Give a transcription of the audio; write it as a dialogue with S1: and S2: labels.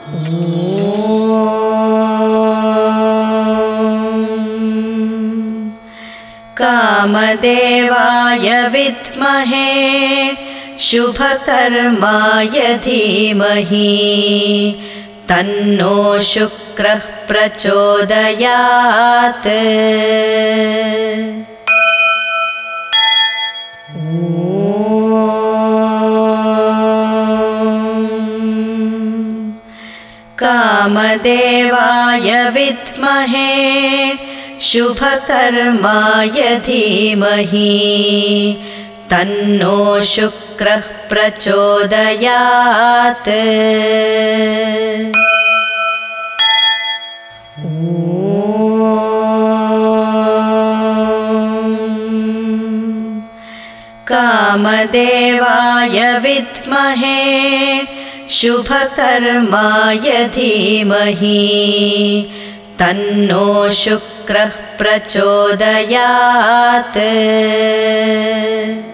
S1: कामदेवाय विद्महे शुभकर्माय धीमहि तन्नो शुक्रः प्रचोदयात्। कामदेवाय विद्महे शुभकर्माय धीमहि तन्नो शुक्रः प्रचोदयात्। कामदेवाय विद्महे शुभकर्माय धीमहि तन्नो शुक्रः प्रचोदयात्।